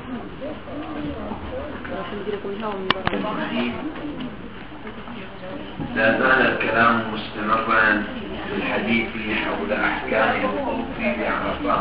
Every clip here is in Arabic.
لا زال الكلام مستمرا في الحديث حول أحكام الوقوف بعرفات،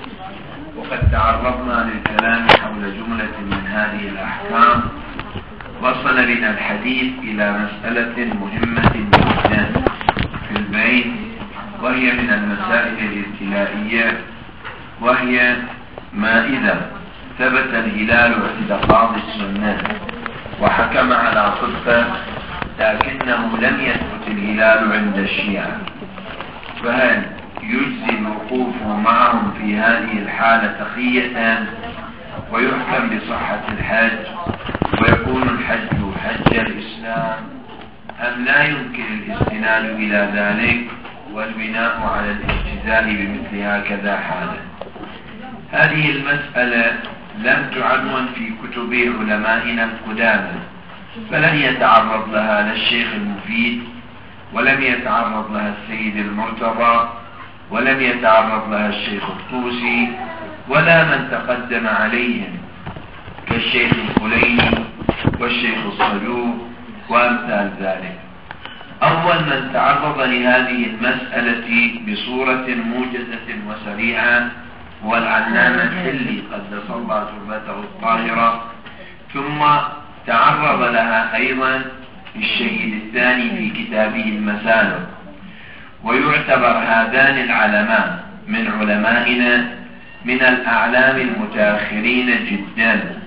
وقد تعرضنا للكلام حول جملة من هذه الأحكام. وصل بنا الحديث إلى مسألة مهمة جدا في البيت، وهي من المسائل الابتلائية، وهي ما إذا ثبت الهلال عند قاضي السنة وحكم على صدقه لكنه لم يثبت الهلال عند الشيعة، فهل يجزي الوقوف معهم في هذه الحالة تقية ويحكم بصحة الحج ويكون الحج حج الإسلام، أم لا يمكن الاستناد إلى ذلك والبناء على الاجتزاء بمثل هكذا حالة؟ هذه المسألة لم تعنون في كتب علمائنا القدامى، فلن يتعرض لها لا الشيخ المفيد، ولم يتعرض لها السيد المرتضى، ولم يتعرض لها الشيخ الطوسي، ولا من تقدم عليهم كالشيخ الخليني والشيخ الصدوق وأمثال ذلك. أول من تعرض لهذه المسألة بصورة موجزة وسريعة هو العلامة الحلي قدس الله تربته الطاهرة، ثم تعرض لها أيضا الشهيد الثاني في كتابه المسالك. ويعتبر هذان العلمان من علمائنا من الأعلام المتأخرين جدا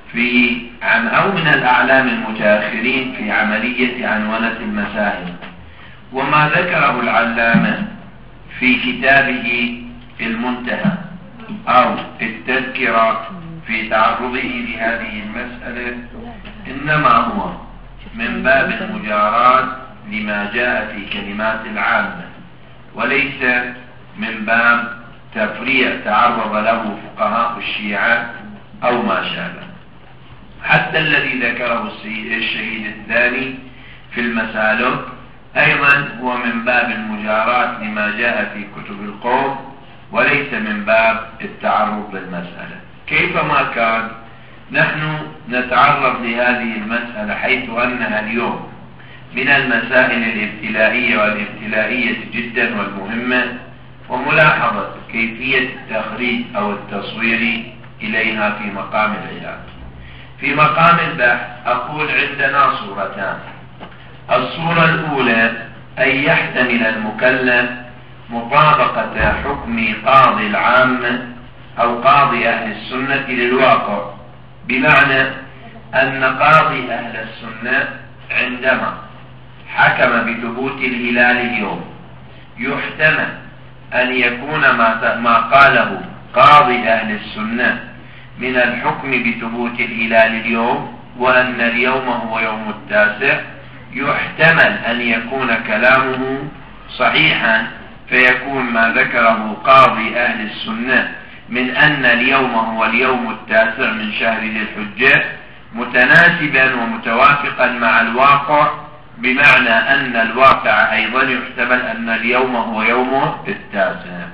أو من الأعلام المتأخرين في عملية عنونة المسائل. وما ذكره العلامة في كتابه المنتهى أو التذكرة في تعرضه لهذه المسألة إنما هو من باب المجاراة لما جاء في كلمات العامة، وليس من باب تفريع تعرض له فقهاء الشيعة أو ما شابه. حتى الذي ذكره الشهيد الثاني في المسالك أيضا هو من باب المجاراة لما جاء في كتب القوم، وليس من باب التعرض للمسألة. كيفما كان نحن نتعرض لهذه المسألة حيث أنها اليوم من المسائل الابتلائية والابتلائية جدا والمهمة، وملاحظة كيفية التخريج أو التصوير إليها في مقام العلاج. في مقام البحث أقول عندنا صورتان. الصورة الأولى أن يحتمل المكلف مطابقة حكم قاضي العامة أو قاضي أهل السنة للواقع، بمعنى أن قاضي أهل السنة عندما حكم بثبوت الهلال اليوم يحتمل أن يكون ما قاله قاضي أهل السنة من الحكم بثبوت الهلال اليوم، وأن اليوم هو يوم التاسع، يحتمل أن يكون كلامه صحيحا، فيكون ما ذكره قاضي أهل السنة من أن اليوم هو اليوم التاسع من شهر ذي الحجة متناسبا ومتوافقا مع الواقع، بمعنى أن الواقع أيضا يحتمل أن اليوم هو يوم التاسع.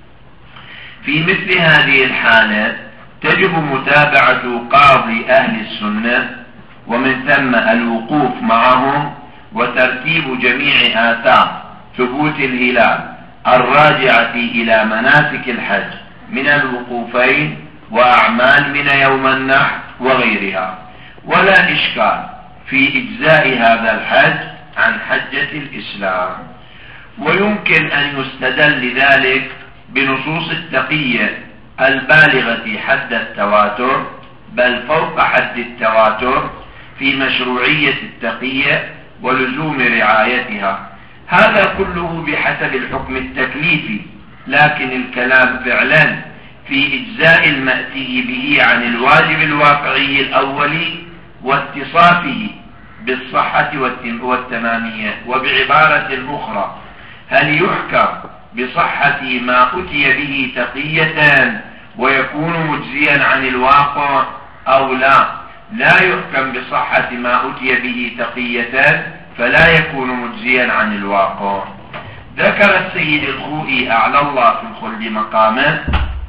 في مثل هذه الحالة تجب متابعة قاضي أهل السنة، ومن ثم الوقوف معهم وترتيب جميع آثار ثبوت الهلال الراجعة إلى مناسك الحج من الوقوفين وأعمال من يوم النحر وغيرها، ولا إشكال في إجزاء هذا الحج عن حجة الإسلام. ويمكن أن يستدل لذلك بنصوص التقية البالغة حد التواتر، بل فوق حد التواتر، في مشروعية التقية ولزوم رعايتها. هذا كله بحسب الحكم التكليفي، لكن الكلام فعلا في إجزاء المأتي به عن الواجب الواقعي الأولي واتصافه بالصحة والتمامية. وبعبارة أخرى، هل يحكم بصحة ما أتي به تقية ويكون مجزيا عن الواقع أو لا؟ لا يحكم بصحة ما أتي به تقية فلا يكون مجزيا عن الواقع. ذكر السيد الخوئي أعلى الله في الخلد مقامه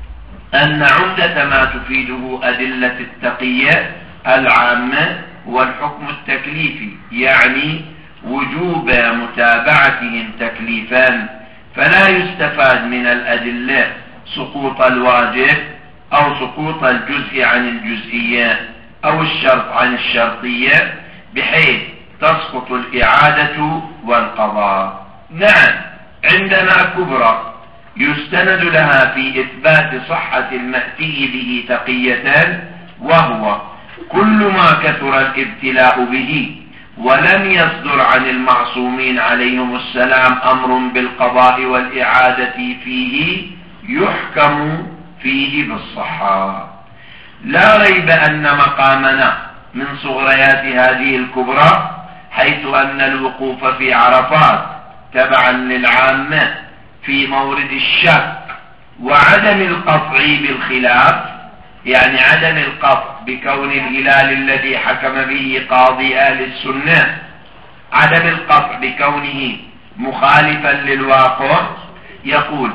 أن عمدة ما تفيده أدلة التقية العامة والحكم التكليفي، يعني وجوب متابعتهم تكليفا، فلا يستفاد من الأدلة سقوط الواجب أو سقوط الجزء عن الجزئية أو الشرط عن الشرطية بحيث تسقط الإعادة والقضاء. نعم، عندنا كبرى يستند لها في إثبات صحة المأتي به تقية، وهو كل ما كثر الابتلاء به ولم يصدر عن المعصومين عليهم السلام أمر بالقضاء والإعادة فيه يحكم فيه بالصحة. لا ريب أن مقامنا من صغريات هذه الكبرى، حيث أن الوقوف في عرفات تبعا للعامة في مورد الشك وعدم القطع بالخلاف، يعني عدم القطع بكون الهلال الذي حكم به قاضي أهل السنة، عدم القطع بكونه مخالفا للواقع، يقول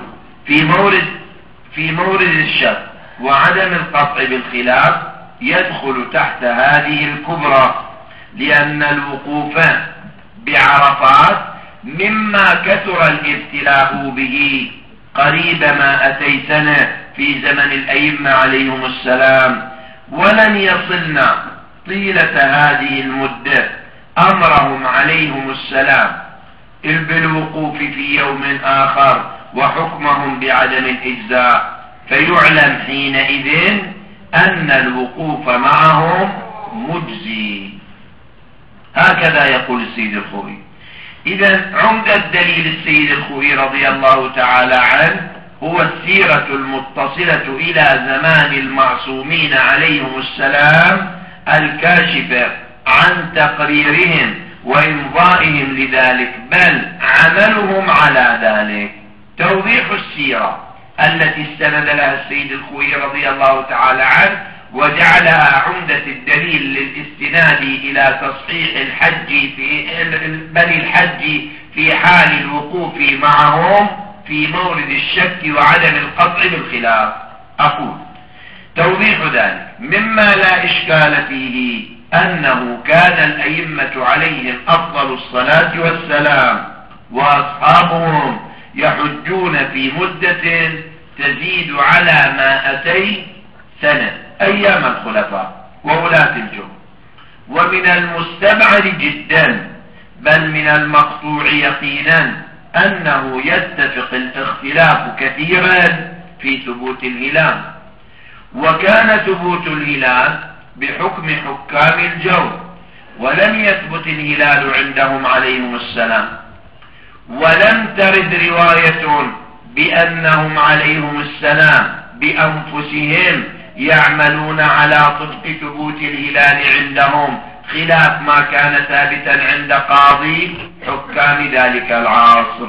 في مورد الشك وعدم القطع بالخلاف يدخل تحت هذه الكبرى، لأن الوقوف بعرفات مما كثر الابتلاء به قريب ما أتيتنا في زمن الأئمة عليهم السلام، ولن يصلنا طيلة هذه المدة أمرهم عليهم السلام بالوقوف في يوم آخر وحكمهم بعدم الإجزاء، فيعلم حينئذ أن الوقوف معهم مجزي. هكذا يقول السيد الخوئي. إذن عمدة دليل السيد الخوئي رضي الله تعالى عنه هو السيرة المتصلة إلى زمان المعصومين عليهم السلام الكاشفة عن تقريرهم وإمضائهم لذلك، بل عملهم على ذلك. توضيح السيرة التي استند لها السيد الخوئي رضي الله تعالى عنه وجعلها عمدة الدليل للاستناد إلى تصحيح الحج في حال الوقوف معهم في مورد الشك وعدم القطع بالخلاف. أقول توضيح ذلك مما لا إشكال فيه أنه كان الأئمة عليهم أفضل الصلاة والسلام وأصحابهم يحجون في مدة تزيد على 200 سنة أيام الخلفاء وولاة الجمهور، ومن المستبعد جدا بل من المقطوع يقينا أنه يتفق الاختلاف كثيرا في ثبوت الهلال، وكان ثبوت الهلال بحكم حكام الجور، ولم يثبت الهلال عندهم عليهم السلام، ولم ترد رواية بأنهم عليهم السلام بأنفسهم يعملون على طبق ثبوت الهلال عندهم، خلاف ما كان ثابتا عند قاضي حكام ذلك العصر،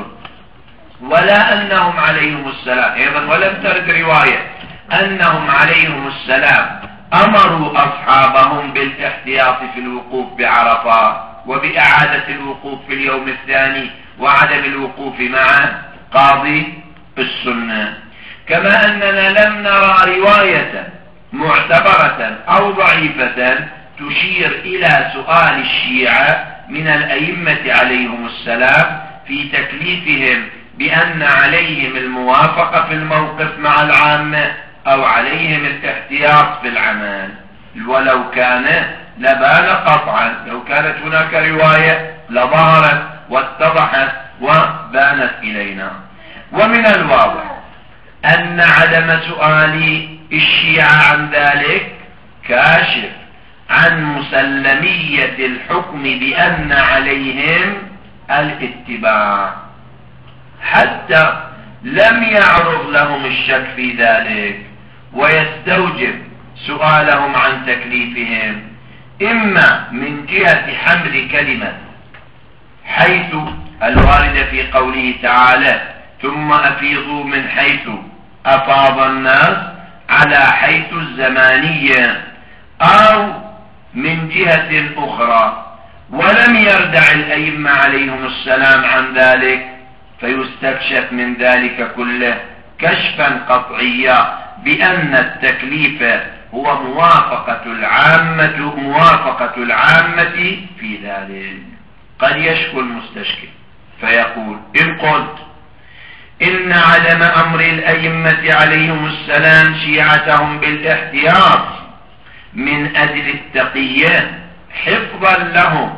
ولا أنهم عليهم السلام أيضا ولم ترد رواية أنهم عليهم السلام أمروا أصحابهم بالاحتياط في الوقوف بعرفة وبإعادة الوقوف في اليوم الثاني وعدم الوقوف مع قاضي السنة. كما أننا لم نرى رواية معتبرة أو ضعيفة تشير إلى سؤال الشيعة من الأئمة عليهم السلام في تكليفهم بأن عليهم الموافقة في الموقف مع العامة أو عليهم الاحتياط في العمل، ولو كان لبان قطعا، لو كانت هناك رواية لظهرت واتضحت وبانت إلينا. ومن الواضح أن عدم سؤال الشيعة عن ذلك كاشف عن مسلمية الحكم بأن عليهم الاتباع، حتى لم يعرض لهم الشك في ذلك ويستوجب سؤالهم عن تكليفهم، إما من جهة حمل كلمة حيث الواردة في قوله تعالى ثم أفيضوا من حيث أفاض الناس على حيث الزمانية، أو من جهة أخرى ولم يردع الأئمة عليهم السلام عن ذلك، فيستكشف من ذلك كله كشفا قطعيا بأن التكليف هو موافقة العامة في ذلك. قد يشكو المستشكل فيقول: إن قلت إن عدم أمر الأئمة عليهم السلام شيعتهم بالاحتياط من أجل التقية حفظا لهم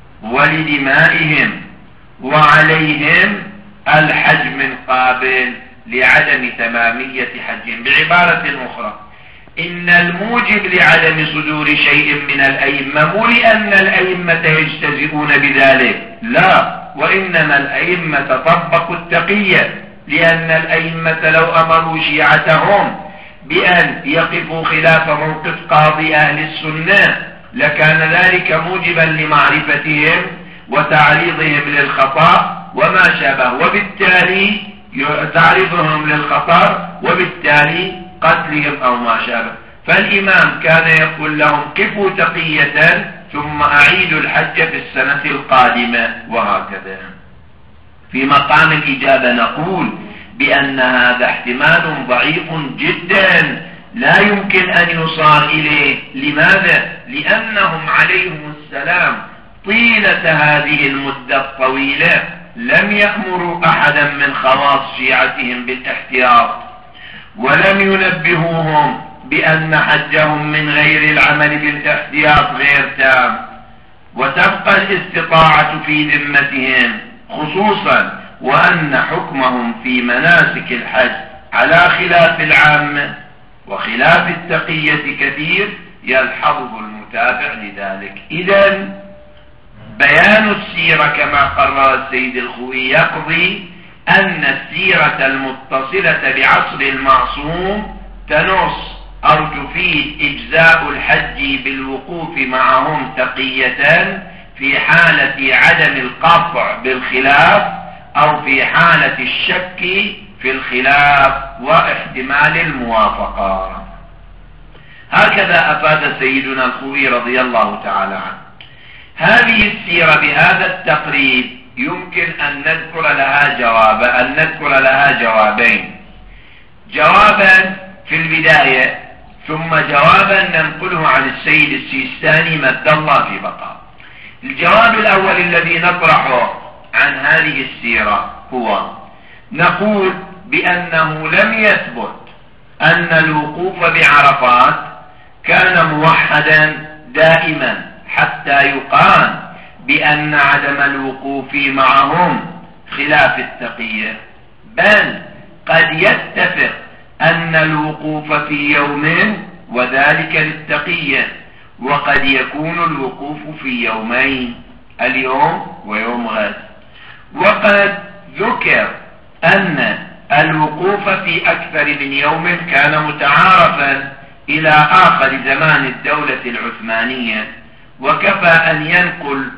ولدمائهم وعليهم الحج من قابل لعدم تمامية حجهم. بعبارة أخرى، إن الموجب لعدم صدور شيء من الأئمة مو لأن الأئمة يجتزئون بذلك، لا، وإنما الأئمة طبقوا التقية، لأن الأئمة لو أمروا شيعتهم بأن يقفوا خلاف موقف قاضي أهل السنة لكان ذلك موجبا لمعرفتهم وتعريضهم للخطأ وما شابه، وبالتالي تعريضهم للخطر وبالتالي قتلهم أو ما شابه. فالإمام كان يقول لهم: قفوا تقية ثم أعيدوا الحج في السنة القادمة، وهكذا. في مقام الإجابة نقول بأن هذا احتمال ضعيف جدا لا يمكن أن يصار إليه. لماذا؟ لأنهم عليهم السلام طيلة هذه المدة الطويلة لم يأمروا أحدا من خواص شيعتهم بالاحتياط، ولم ينبهوهم بأن حجهم من غير العمل بالاحتياط غير تام، وتبقى الاستطاعة في ذمتهم، خصوصا وأن حكمهم في مناسك الحج على خلاف العامة وخلاف التقية كثير يلحظه المتابع لذلك. إذن بيان السيرة كما قرر السيد الخوئي يقضي أن السيرة المتصلة بعصر المعصوم تنص أو تفيد إجزاء الحج بالوقوف معهم تقية في حالة عدم القطع بالخلاف أو في حالة الشك في الخلاف واحتمال الموافقة. هكذا أفاد سيدنا الخوئي رضي الله تعالى عنه. هذه السيرة بهذا التقريب يمكن أن نذكر لها جوابين: جوابا في البداية ثم جوابا ننقله عن السيد السيستاني مد الله في بقاء. الجواب الأول الذي نطرحه عن هذه السيرة هو نقول بأنه لم يثبت أن الوقوف بعرفات كان موحدا دائما حتى يقال بأن عدم الوقوف معهم خلاف التقية، بل قد يتفق أن الوقوف في يوم وذلك للتقية، وقد يكون الوقوف في يومين، اليوم ويوم غد. وقد ذكر أن الوقوف في أكثر من يوم كان متعارفا إلى آخر زمان الدولة العثمانية. وكفى أن ينقل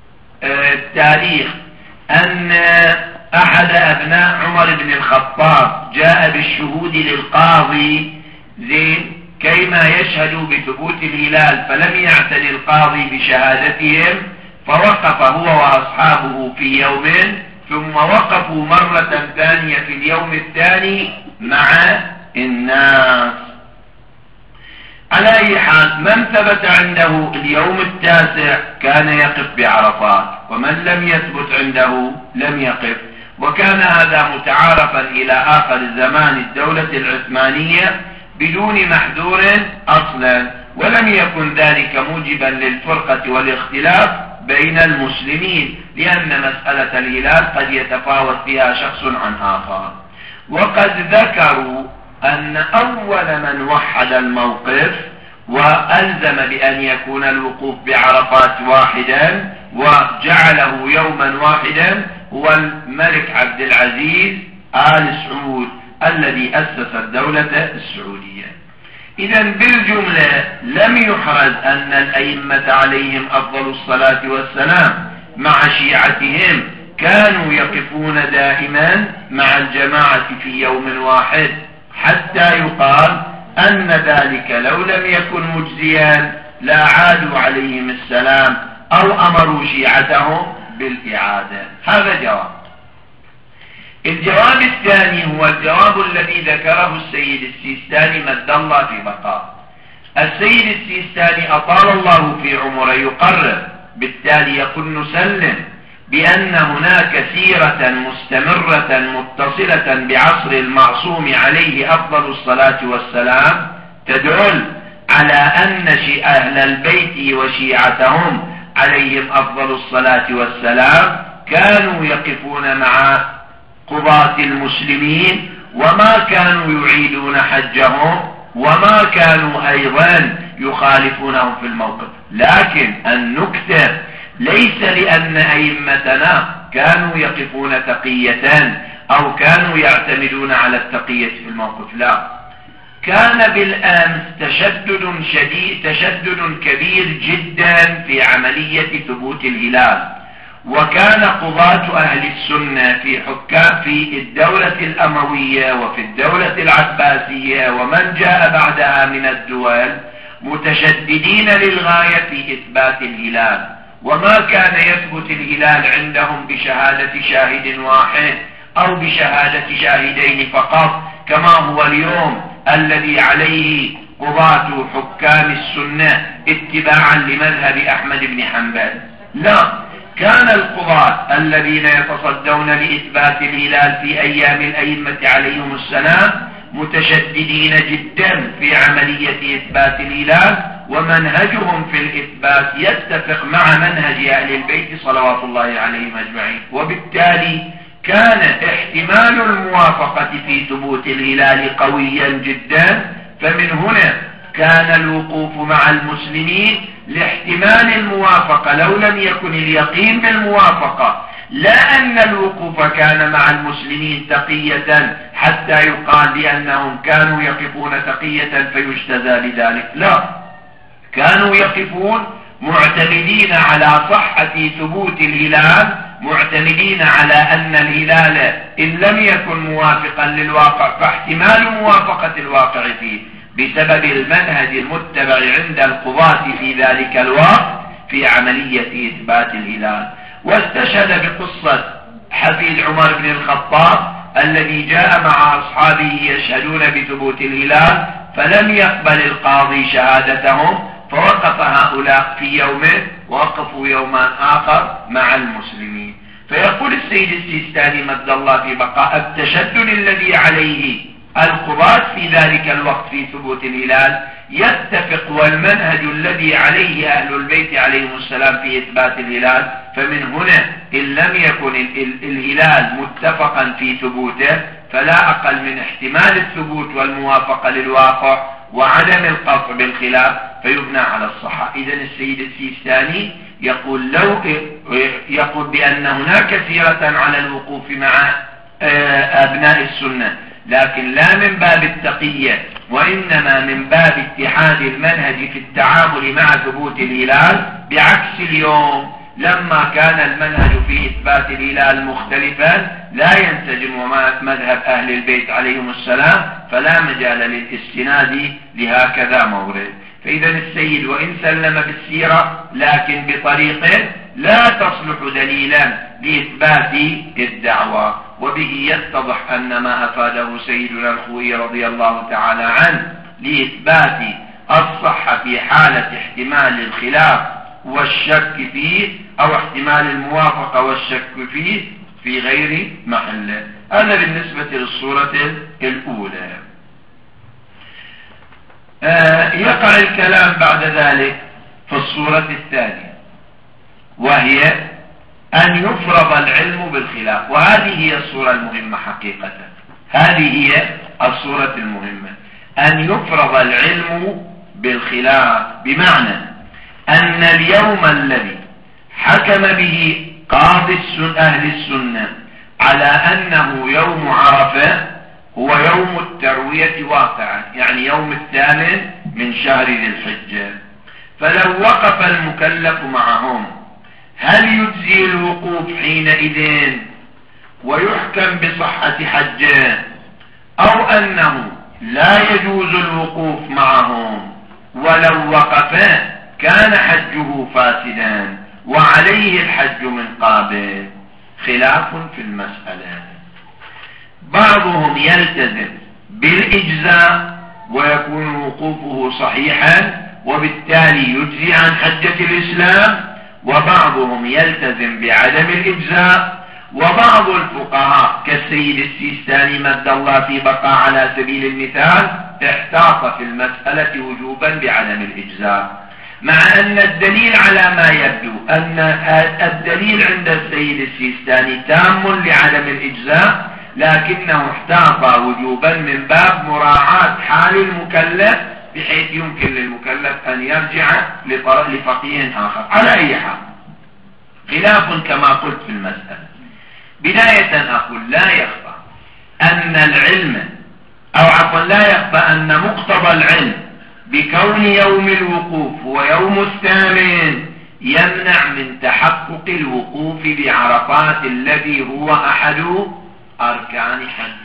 التاريخ أن أحد أبناء عمر بن الخطاب جاء بالشهود للقاضي كيما يشهدوا بثبوت الهلال، فلم يعتني القاضي بشهادتهم فوقف هو وأصحابه في يوم ثم وقفوا مرة ثانية في اليوم الثاني مع الناس. على أي حال، من ثبت عنده اليوم التاسع كان يقف بعرفات، ومن لم يثبت عنده لم يقف. وكان هذا متعارفا إلى آخر زمان الدولة العثمانية بدون محذور أصلا، ولم يكن ذلك موجبا للفرقة والاختلاف بين المسلمين، لأن مسألة الهلال قد يتفاوت فيها شخص عن آخر. وقد ذكروا أن أول من وحد الموقف وألزم بأن يكون الوقوف بعرفات واحدا وجعله يوما واحدا هو الملك عبد العزيز آل سعود الذي أسس الدولة السعودية. إذن بالجملة لم يحرز أن الأئمة عليهم أفضل الصلاة والسلام مع شيعتهم كانوا يقفون دائما مع الجماعة في يوم واحد، حتى يقال أن ذلك لو لم يكن مجزيا لا عادوا عليهم السلام أو أمروا شيعتهم بالإعادة. هذا جواب. الجواب الثاني هو الجواب الذي ذكره السيد السيستاني مد الله في بقاء. السيد السيستاني أطال الله في عمره يقرر، بالتالي يقول نسلم بأن هناك سيرة مستمرة متصلة بعصر المعصوم عليه أفضل الصلاة والسلام تدل على أن أهل البيت وشيعتهم عليهم أفضل الصلاة والسلام كانوا يقفون مع قضاة المسلمين، وما كانوا يعيدون حجهم، وما كانوا أيضا يخالفونهم في الموقف. لكن النكتة ليس لأن أئمتنا كانوا يقفون تقية أو كانوا يعتمدون على التقية في الموقف، لا، كان بالأمس تشدد كبير جدا في عملية ثبوت الهلال، وكان قضاة أهل السنة في حكام في الدولة الأموية وفي الدولة العباسية ومن جاء بعدها من الدول متشددين للغاية في إثبات الهلال، وما كان يثبت الهلال عندهم بشهادة شاهد واحد أو بشهادة شاهدين فقط كما هو اليوم الذي عليه قضاة حكام السنة اتباعا لمذهب أحمد بن حنبل. لا، كان القضاة الذين يتصدون لإثبات الهلال في أيام الأئمة عليهم السلام متشددين جدا في عملية إثبات الهلال، ومنهجهم في الإثبات يتفق مع منهج أهل البيت صلوات الله عليهم أجمعين، وبالتالي كان احتمال الموافقة في ثبوت الهلال قويا جدا. فمن هنا كان الوقوف مع المسلمين لاحتمال الموافقة لو لم يكن اليقين بالموافقة، لا أن الوقوف كان مع المسلمين تقية حتى يقال بأنهم كانوا يقفون تقية فيجتزى لذلك، لا، كانوا يقفون معتمدين على صحة ثبوت الهلال، معتمدين على أن الهلال إن لم يكن موافقا للواقع فاحتمال موافقة الواقع فيه بسبب المنهج المتبع عند القضاة في ذلك الوقت في عملية إثبات الهلال. واستشهد بقصة حفيد عمر بن الخطاب الذي جاء مع أصحابه يشهدون بثبوت الهلال، فلم يقبل القاضي شهادتهم، فوقف هؤلاء في يومه ووقفوا يوما آخر مع المسلمين. فيقول السيد السيستاني مد الله في بقاء التشدد الذي عليه القضاة في ذلك الوقت في ثبوت الهلال يتفق، والمنهج الذي عليه أهل البيت عليهم السلام في إثبات الهلال. فمن هنا إن لم يكن الهلال متفقا في ثبوته فلا أقل من احتمال الثبوت والموافقة للواقع وعدم القطع بالخلاف فيبنى على الصحة. إذن السيد السيستاني يقول بأن هناك سيرة على الوقوف مع أبناء السنة، لكن لا من باب التقية، وإنما من باب اتحاد المنهج في التعامل مع ثبوت الهلال، بعكس اليوم لما كان المنهج في إثبات الهلال مختلفا لا ينسجم مع مذهب أهل البيت عليهم السلام، فلا مجال للاستناد لهكذا مورد. فإذا السيد وإن سلم بالسيرة لكن بطريقه لا تصلح دليلا لإثبات الدعوة، وبه يتضح أن ما أفاده سيدنا الخوئي رضي الله تعالى عنه لإثبات الصحة في حالة احتمال الخلاف والشك فيه أو احتمال الموافقة والشك فيه في غير محله. هذا بالنسبة للصورة الأولى. يقع الكلام بعد ذلك في الصورة الثانية، وهي أن يفرض العلم بالخلاف، وهذه هي الصورة المهمة حقيقة. هذه هي الصورة المهمة، أن يفرض العلم بالخلاف، بمعنى أن اليوم الذي حكم به قاضي أهل السنة على أنه يوم عرفة هو يوم التروية واقعا، يعني يوم 8 من شهر ذي الحجة. فلو وقف المكلف معهم هل يجزي الوقوف حينئذ ويحكم بصحة حجه، أو أنه لا يجوز الوقوف معهم ولو وقف كان حجه فاسدا وعليه الحج من قابل؟ خلاف في المسألة. بعضهم يلتزم بالإجزاء ويكون وقوفه صحيحا وبالتالي يجزي عن حجة الإسلام، وبعضهم يلتزم بعدم الإجزاء. وبعض الفقهاء كالسيد السيستاني مد الله في بقاء على سبيل المثال احتاط في المسألة وجوبا بعدم الإجزاء، مع أن الدليل على ما يبدو أن الدليل عند السيد السيستاني تام لعدم الإجزاء، لكنه احتاط وجوبا من باب مراعاة حال المكلف بحيث يمكن للمكلف أن يرجع لفقيه آخر. على أي حال خلاف كما قلت في المسألة. بداية أقول لا يخفى أن العلم لا يخفى أن مقتضى العلم بكون يوم الوقوف هو يوم الثامن يمنع من تحقق الوقوف بعرفات الذي هو أحد أركان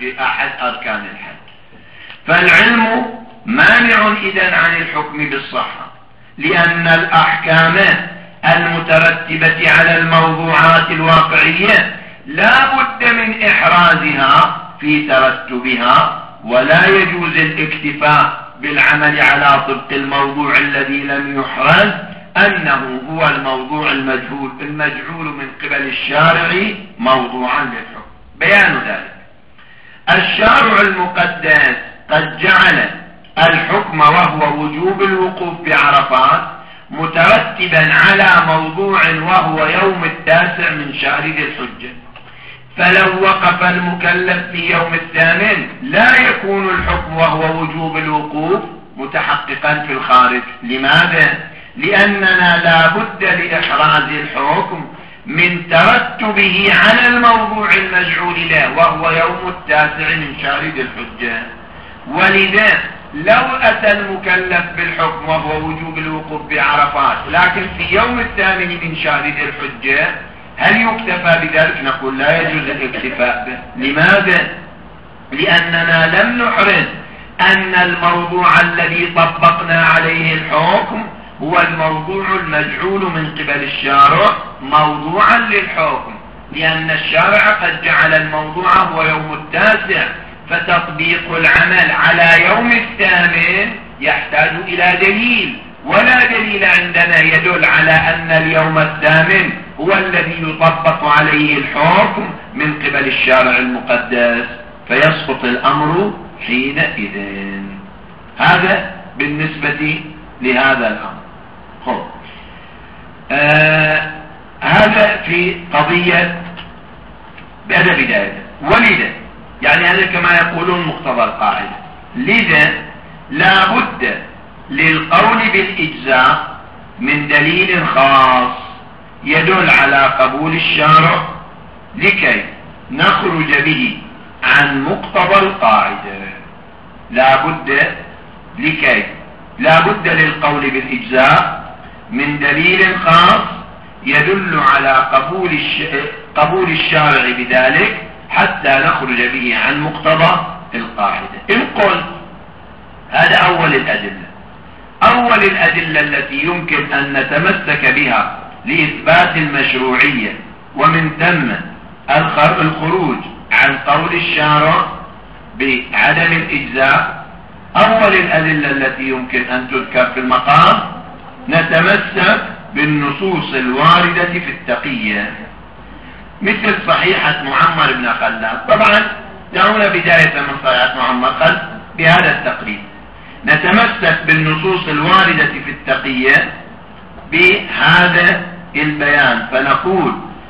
الحج. فالعلم مانع إذن عن الحكم بالصحة، لأن الأحكام المترتبة على الموضوعات الواقعية لا بد من إحرازها في ترتبها، ولا يجوز الاكتفاء بالعمل على طبق الموضوع الذي لم يحرز أنه هو الموضوع المجعول من قبل الشارع موضوعا للحكم. بيان ذلك: الشارع المقدس قد جعل الحكم وهو وجوب الوقوف بعرفات مترتبا على موضوع وهو يوم 9 من شهر ذي الحجة، فلو وقف المكلف في يوم 8 لا يكون الحكم وهو وجوب الوقوف متحققا في الخارج. لماذا؟ لأننا لا بد لإحراز الحكم من ترتبه على الموضوع المجعول له وهو يوم 9 من شهر ذي الحجة. ولذا لو أتى المكلف بالحكم وهو وجوب الوقوف بعرفات لكن في يوم 8 من شهر ذي الحجة، هل يكتفى بذلك؟ نقول لا يجوز الاكتفاء به. لماذا؟ لأننا لم نحرز أن الموضوع الذي طبقنا عليه الحكم هو الموضوع المجعول من قبل الشارع موضوعا للحكم، لأن الشارع قد جعل الموضوع هو يوم 9، فتطبيق العمل على يوم 8 يحتاج إلى دليل، ولا دليل عندنا يدل على أن اليوم 8 هو الذي يطبق عليه الحكم من قبل الشارع المقدس، فيسقط الأمر حينئذ. هذا بالنسبة لهذا الأمر. هذا في قضية بداية. ولذا يعني هذا كما يقولون مقتضى القاعدة، لذا لا بد للقول بالإجزاء من دليل خاص يدل على قبول الشارع لكي نخرج به عن مقتضى القاعدة. لا بد للقول بالإجزاء من دليل خاص يدل على قبول الشارع بذلك حتى نخرج به عن مقتضى القاعدة. إن قلت هذا أول الأدلة التي يمكن أن نتمسك بها لإثبات المشروعية ومن ثم الخروج عن قول الشارع بعدم الإجزاء، أول الأدلة التي يمكن أن تذكر في المقام نتمسك بالنصوص الواردة في التقية، مثل صحيحة معمر بن خلاد. طبعا دعونا بداية من صحيحة معمر خلاد بهذا التقريب نتمسك بالنصوص الواردة في التقية بهذا البيان، فنقول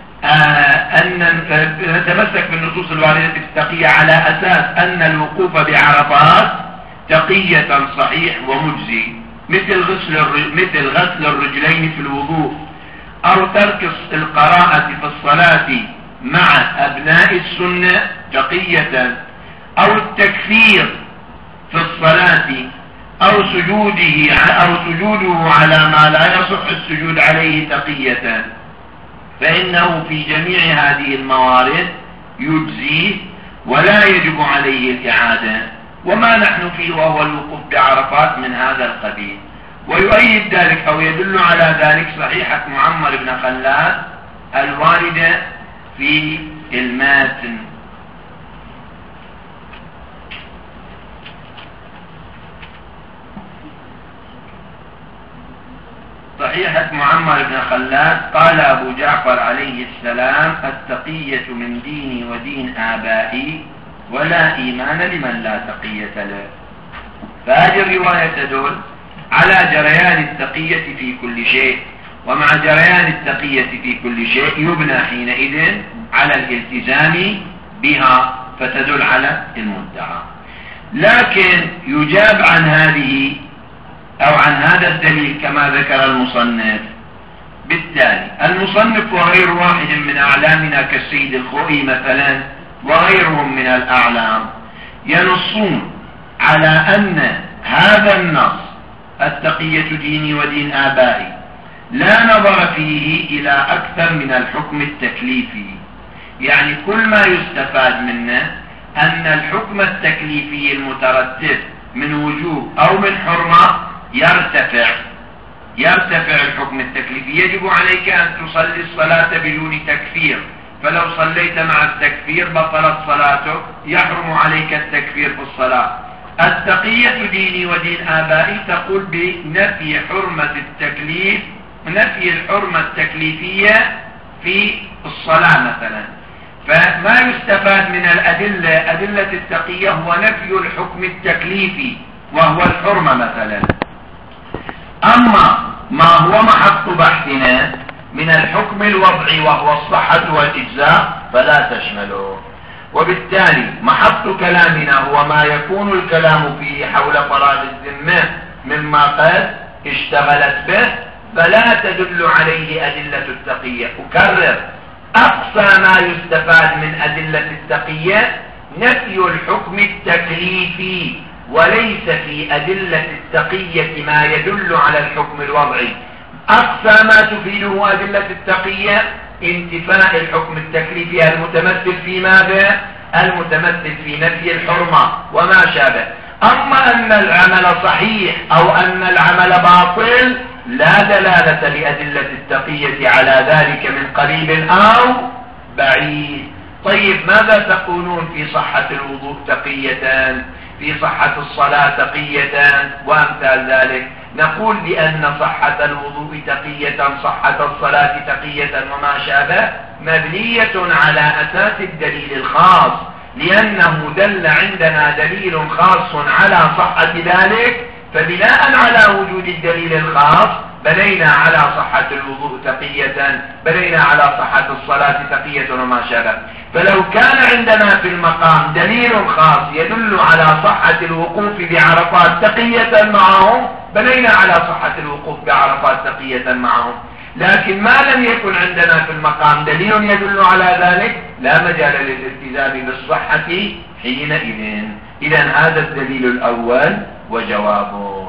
نتمسك بالنصوص الواردة في التقية على أساس أن الوقوف بعرفات تقية صحيح ومجزي، مثل غسل الرجلين في الوضوء، أو ترك القراءة في الصلاة مع أبناء السنة تقية، أو التكفير في الصلاة، أو سجوده على ما لا يصح السجود عليه تقية، فإنه في جميع هذه الموارد يجزيه ولا يجب عليه الإعادة، وما نحن فيه وهو الوقوف بعرفات من هذا القبيل. ويؤيد ذلك أو يدل على ذلك صحيحة معمر بن خلاد الواردة في الماتن. صحيحة معمر بن خلاد قال أبو جعفر عليه السلام: التقية من ديني ودين آبائي ولا إيمان لمن لا تقية له. فهذه الرواية تدل على جريان التقية في كل شيء، ومع جريان التقية في كل شيء يبنى حينئذ على الالتزام بها، فتدل على المدعى. لكن يجاب عن هذه أو عن هذا الدليل كما ذكر المصنف بالتالي: المصنف وغير واحد من أعلامنا كالسيد الخوئي مثلا وغيرهم من الأعلام ينصون على أن هذا النص التقية ديني ودين آبائي لا نظر فيه إلى أكثر من الحكم التكليفي. يعني كل ما يستفاد منه أن الحكم التكليفي المترتب من وجوب أو من حرمة يرتفع الحكم التكليفي. يجب عليك أن تصلي الصلاة بدون تكفير، فلو صليت مع التكفير بطلت صلاتك، يحرم عليك التكفير في الصلاة. التقية ديني ودين آبائي تقول بنفي حرمة التكليف، نفي الحرمة التكليفية في الصلاة مثلا. فما يستفاد من أدلة التقية هو نفي الحكم التكليفي وهو الحرمة مثلا. أما ما هو محط بحثنا من الحكم الوضعي وهو الصحة والإجزاء فلا تشمله، وبالتالي محط كلامنا هو ما يكون الكلام فيه حول فراغ الذمة مما قد اشتغلت به، فلا تدل عليه أدلة التقية. أكرر: أقصى ما يستفاد من أدلة التقية نفي الحكم التكليفي، وليس في أدلة التقية ما يدل على الحكم الوضعي. أقصى ما تفيده أدلة التقية انتفاء الحكم التكليفي المتمثل في ماذا؟ المتمثل في نفي الحرمة وما شابه. أما أن العمل صحيح أو أن العمل باطل لا دلالة لأدلة التقية على ذلك من قريب أو بعيد. طيب ماذا تقولون في صحة الوضوء تقية، في صحة الصلاة تقية وأمثال ذلك؟ نقول بأن صحة الوضوء تقية، صحة الصلاة تقية وما شابه مبنية على أساس الدليل الخاص، لأنه دل عندنا دليل خاص على صحة ذلك، فبناء على وجود الدليل الخاص بنينا على صحة الوضوء تقية، بنينا على صحة الصلاة تقية وما شابه. فلو كان عندنا في المقام دليل خاص يدل على صحة الوقوف بعرفات تقية معهم بنينا على صحة الوقوف بعرفات تقية معهم. لكن ما لم يكن عندنا في المقام دليل يدل على ذلك لا مجال للالتزام بالصحة حينئذ. إذن هذا الدليل الأول وجوابه.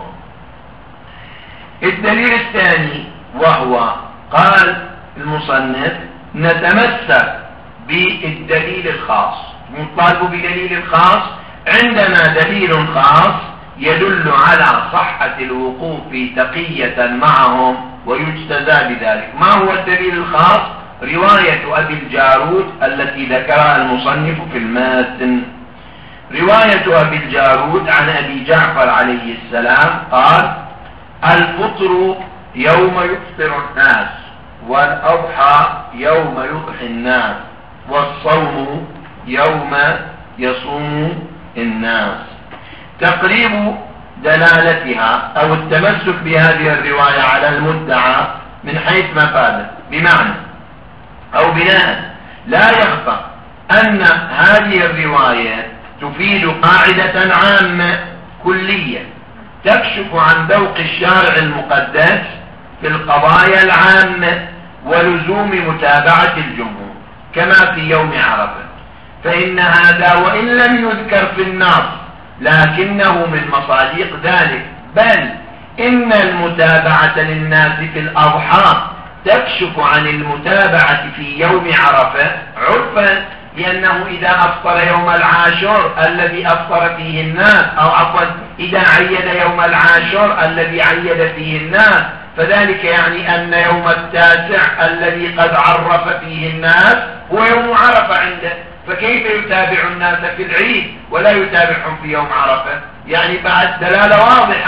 الدليل الثاني وهو قال المصنف: نتمسك بالدليل الخاص، نطالب بدليل خاص. عندنا دليل خاص يدل على صحة الوقوف تقية معهم ويجتزى بذلك. ما هو الدليل الخاص؟ رواية أبي الجارود التي ذكرها المصنف في المتن. رواية أبي الجارود عن أبي جعفر عليه السلام قال: الفطر يوم يفطر الناس، والأضحى يوم يضحي الناس، والصوم يوم يصوم الناس. تقريب دلالتها أو التمسك بهذه الرواية على المدعى من حيث مفاده، بمعنى أو بناء لا يخفى أن هذه الرواية تفيد قاعدة عامة كلية تكشف عن ذوق الشارع المقدس في القضايا العامة ولزوم متابعة الجمهور، كما في يوم عرفة. فإن هذا وإن لم يذكر في النص لكنه من مصادق ذلك، بل إن المتابعة للناس في الأضحى تكشف عن المتابعة في يوم عرفة عرفا، لأنه إذا أفطر يوم العاشر الذي أفطر فيه الناس، أو عفوا إذا عيد يوم العاشر الذي عيد فيه الناس، فذلك يعني أن يوم التاسع الذي قد عرف فيه الناس هو يوم عرفة عنده. فكيف يتابع الناس في العيد ولا يتابعهم في يوم عرفة؟ يعني بعد دلالة واضحة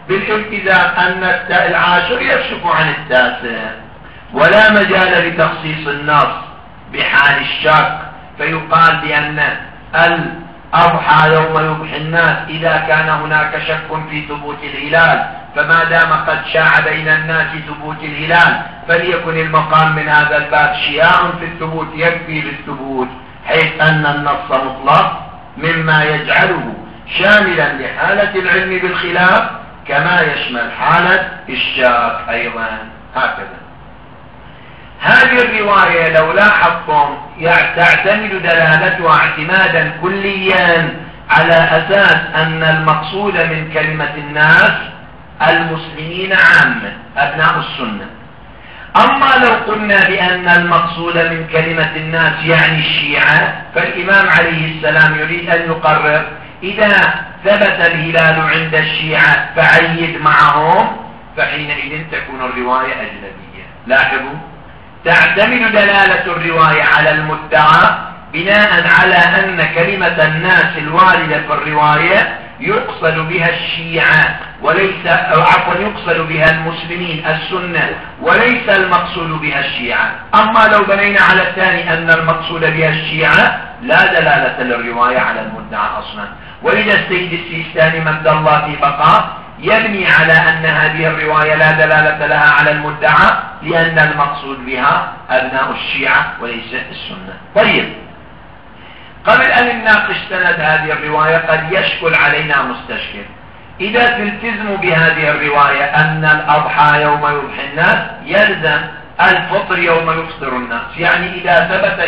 بالالتزام أن العاشر يكشف عن التاسع، ولا مجال لتخصيص النص بحال الشك، فيقال بأن الأضحى يوم يضحي الناس إذا كان هناك شك في ثبوت الهلال، فما دام قد شاع بين الناس ثبوت الهلال فليكن المقام من هذا الباب شياع في الثبوت يكفي للثبوت، حيث أن النص مطلق مما يجعله شاملا لحالة العلم بالخلاف كما يشمل حالة الشاك أيضا. هكذا هذه الرواية لو لاحظتم تعتمد دلالتها اعتمادا كليا على أساس أن المقصود من كلمة الناس المسلمين عامة أبناء السنة. أما لو قلنا بأن المقصود من كلمة الناس يعني الشيعة، فالإمام عليه السلام يريد أن يقرر إذا ثبت الهلال عند الشيعة فعيد معهم، فحينئذ تكون الرواية أجنبية. لاحظوا، تعتمد دلالة الرواية على المدعى بناء على أن كلمة الناس الواردة في الرواية يقصد بها الشيعة وليس، عفوا يقصد بها المسلمين السنة وليس المقصود بها الشيعة. أما لو بنينا على الثاني أن المقصود بها الشيعة لا دلالة للرواية على المدعى أصلا. وإذا السيد السيستاني مد الله في بقاء يبني على أن هذه الرواية لا دلالة لها على المدعى لأن المقصود بها أبناء الشيعة وليس السنة. طيب، قبل أن نناقش سند هذه الرواية قد يشكل علينا مستشكل. إذا تلتزموا بهذه الرواية أن الأضحى يوم يضحي الناس يلزم الفطر يوم يفطر الناس، يعني إذا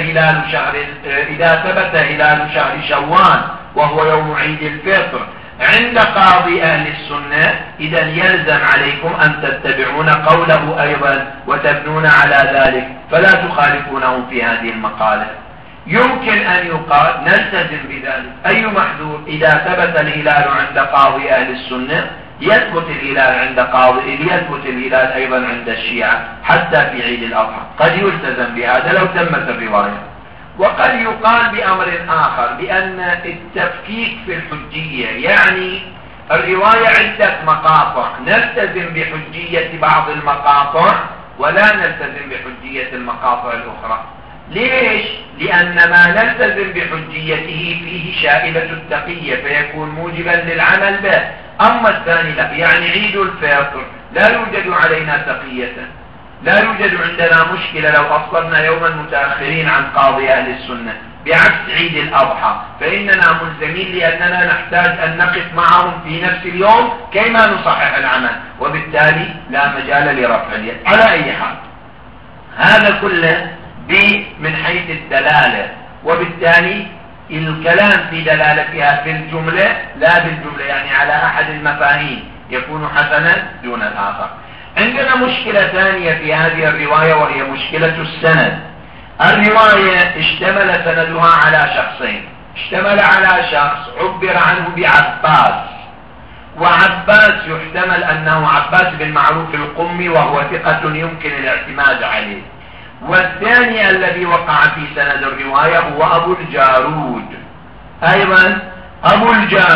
ثبت هلال شهر شوال وهو يوم عيد الفطر عند قاضي أهل السنة، إذا يلزم عليكم أن تتبعون قوله أيضا وتبنون على ذلك فلا تخالفونهم في هذه المقالة. يمكن أن يقال نلتزم بذلك، أي محذور إذا ثبت الهلال عند قاضي أهل السنة يثبت الهلال عند قاضي، يثبت الهلال أيضا عند الشيعة حتى في عيد الأضحى، قد يلتزم بهذا لو تمت الرواية. وقد يقال بأمر آخر بأن التفكيك في الحجية، يعني الرواية عدة مقاطع نلتزم بحجية بعض المقاطع ولا نلتزم بحجية المقاطع الأخرى. ليش؟ لأن ما نلتزم بحجيته فيه شائبة التقية فيكون موجبا للعمل به، أما الثاني لا، يعني عيد الفطر لا يوجد علينا تقية، لا يوجد عندنا مشكلة لو أفطرنا يوما متأخرين عن قاضي أهل السنة، بعكس عيد الأضحى فإننا ملزمين لأننا نحتاج أن نقف معهم في نفس اليوم كيما نصحح العمل، وبالتالي لا مجال لرفع اليد. على أي حال هذا كله من حيث الدلالة، وبالتالي الكلام في دلالتها في الجملة لا بالجملة، يعني على أحد المفاهيم يكون حسنا دون الآخر. عندنا مشكلة ثانية في هذه الرواية وهي مشكلة السند. الرواية اشتمل سندها على شخصين، اشتمل على شخص عبر عنه بعباس، وعباس يحتمل أنه عباس بن معروف القمي وهو ثقة يمكن الاعتماد عليه، والثاني الذي وقع في سند الرواية هو أبو الجارود. أيضا أبو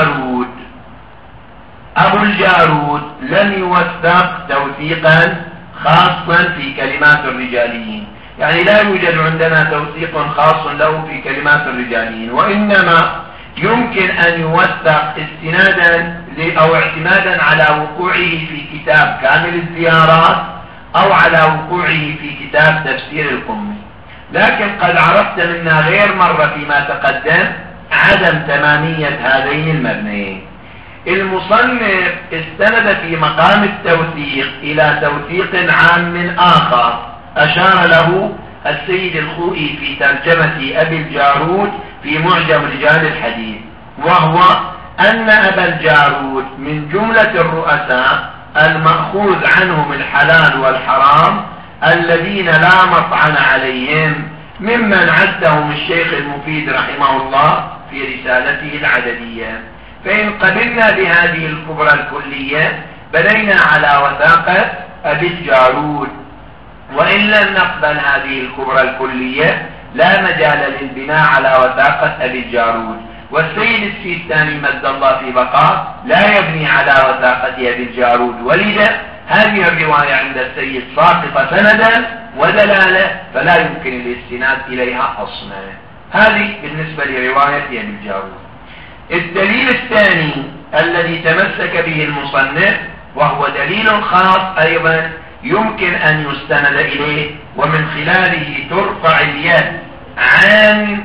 الجارود لم يوثق توثيقا خاصا في كلمات الرجاليين، يعني لا يوجد عندنا توثيق خاص له في كلمات الرجاليين، وإنما يمكن أن يوثق استنادا أو اعتمادا على وقوعه في كتاب كامل الزيارات أو على وقوعه في كتاب تفسير القمي. لكن قد عرفت منا غير مرة فيما تقدم عدم تمامية هذين المبنيين. المصنف استند في مقام التوثيق إلى توثيق عام آخر أشار له السيد الخوئي في ترجمة أبي الجارود في معجم رجال الحديث، وهو أن أبا الجارود من جملة الرؤساء المأخوذ عنهم الحلال والحرام الذين لا مطعن عليهم، ممن عدهم الشيخ المفيد رحمه الله في رسالته العددية. فإن قبلنا بهذه الكبرى الكلية بنينا على وثاقة أبي الجارود، وإن لم نقبل هذه الكبرى الكلية لا مجال للبناء على وثاقة أبي الجارود. والسيد السيستاني مد الله في بقاء لا يبني على وثاقتها بالجارود، ولذا هذه الرواية عند السيد ساقطة سندا ودلالة، فلا يمكن الاستناد إليها أصلا. هذه بالنسبة لروايتها بالجارود. الدليل الثاني الذي تمسك به المصنف، وهو دليل خاص أيضا يمكن أن يستند إليه ومن خلاله ترفع اليد عن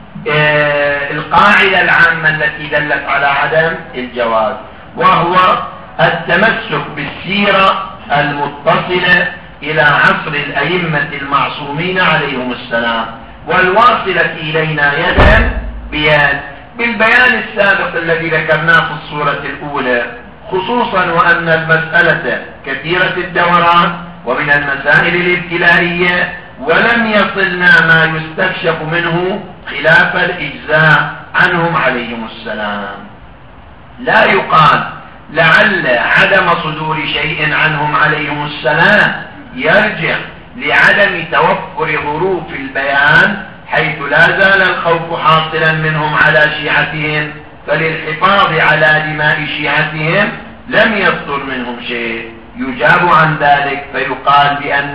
القاعدة العامة التي دلت على عدم الجواز، وهو التمسك بالسيرة المتصلة إلى عصر الأئمة المعصومين عليهم السلام والواصلة إلينا يدا بيد، بالبيان السابق الذي ذكرناه في الصورة الأولى، خصوصا وأن المسألة كثيرة الدوران ومن المسائل الابتلائية، ولم يصلنا ما يستكشف منه خلاف الإجزاء عنهم عليهم السلام. لا يقال لعل عدم صدور شيء عنهم عليهم السلام يرجع لعدم توفر ظروف البيان، حيث لا زال الخوف حاصلا منهم على شيعتهم، فللحفاظ على دماء شيعتهم لم يصدر منهم شيء يجاب عن ذلك، فيقال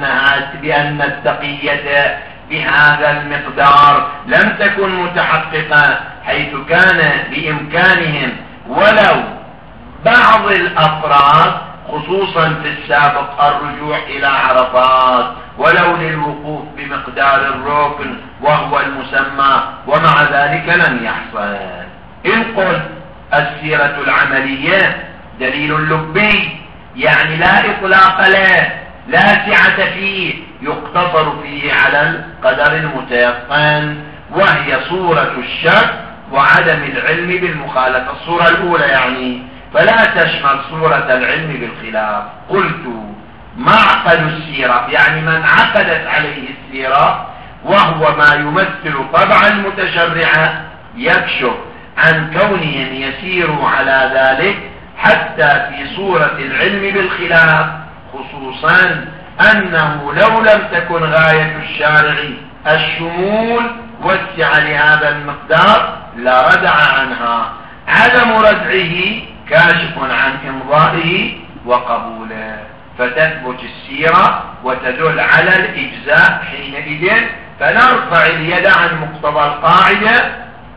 بأن التقية بهذا المقدار لم تكن متحققة، حيث كان بإمكانهم ولو بعض الأفراد خصوصا في السابق الرجوع إلى عرفات ولو للوقوف بمقدار الركن وهو المسمى، ومع ذلك لم يحصل. إن قلت السيرة العملية دليل لبي، يعني لا إطلاق له، لا سعة فيه، يقتصر فيه على القدر المتيقن، وهي صورة الشك وعدم العلم بالمخالفة، الصورة الأولى يعني، فلا تشمل صورة العلم بالخلاف. قلت معقد السيرة يعني من عقدت عليه السيرة، وهو ما يمثل طبعا المتشرعة، يكشف عن كونهم يسيروا على ذلك حتى في صورة العلم بالخلاف، خصوصا أنه لو لم تكن غاية الشارع الشمول والسعة لهذا المقدار لردع عنها. عدم ردعه كاشف عن إمضائه وقبوله، فتثبت السيرة وتدل على الإجزاء حينئذ، فنرفع اليد عن مقتضى القاعدة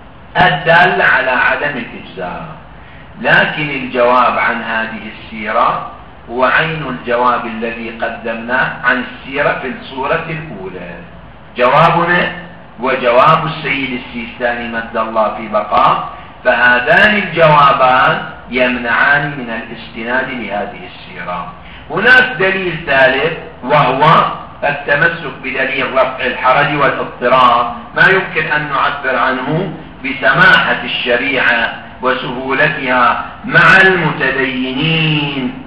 الدال على عدم الإجزاء. لكن الجواب عن هذه السيرة هو عين الجواب الذي قدمناه عن السيرة في الصورة الأولى. جوابنا وجواب السيد السيستاني مد الله في بقاء، فهذان الجوابان يمنعان من الاستناد لهذه السيرة. هناك دليل ثالث، وهو التمسك بدليل رفع الحرج والاضطرار، ما يمكن أن نعبر عنه بسماحة الشريعة وسهولتها مع المتدينين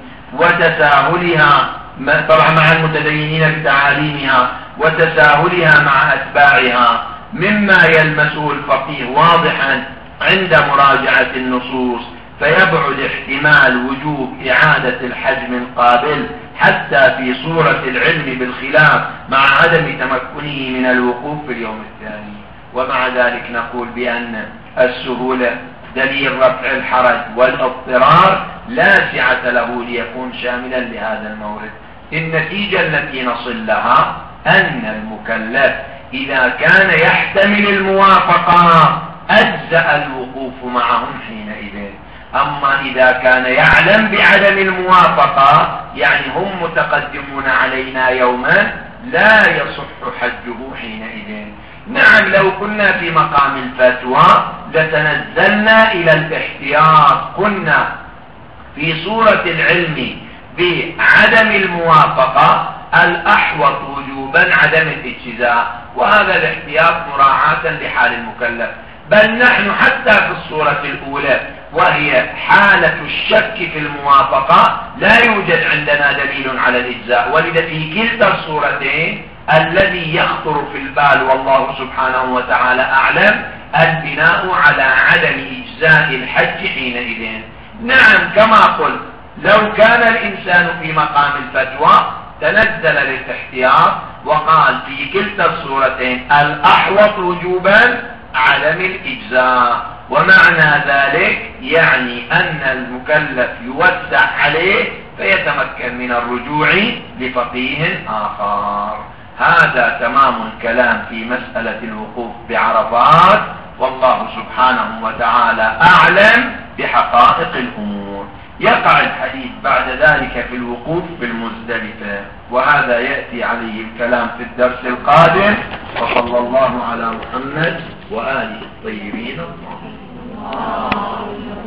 وتساهلها، طبعا مع المتدينين بتعاليمها وتساهلها مع أتباعها، مما يلمسه الفقيه واضحا عند مراجعة النصوص، فيبعد احتمال وجوب إعادة الحج من قابل حتى في صورة العلم بالخلاف مع عدم تمكنه من الوقوف في اليوم الثاني. ومع ذلك نقول بأن السهولة دليل رفع الحرج والاضطرار لا سعة له ليكون شاملا لهذا المورد. النتيجة التي نصل لها أن المكلف إذا كان يحتمل الموافقة أجزأ الوقوف معهم حينئذ. أما إذا كان يعلم بعدم الموافقة، يعني هم متقدمون علينا يوما، لا يصح حجه حينئذ. نعم لو كنا في مقام الفتوى لتنزلنا إلى الاحتياط، قلنا في صورة العلم بعدم الموافقة الأحوط وجوبا عدم الاجتزاء، وهذا الاحتياط مراعاة لحال المكلف. بل نحن حتى في الصورة الأولى وهي حالة الشك في الموافقة لا يوجد عندنا دليل على الإجزاء، ولذا في كلتا الصورتين الذي يخطر في البال والله سبحانه وتعالى أعلم البناء على عدم إجزاء الحج حينئذ. نعم كما قلت لو كان الإنسان في مقام الفتوى تنزل للاحتياط وقال في كلتا الصورتين الأحوط وجوبا عدم الإجزاء، ومعنى ذلك يعني أن المكلف يوسع عليه فيتمكن من الرجوع لفقيه آخر. هذا تمام الكلام في مسألة الوقوف بعرفات، والله سبحانه وتعالى أعلم بحقائق الأمور. يقع الحديث بعد ذلك في الوقوف بالمزدلفة، وهذا يأتي عليه الكلام في الدرس القادم. وصلى الله على محمد وآله الطيبين الطاهرين.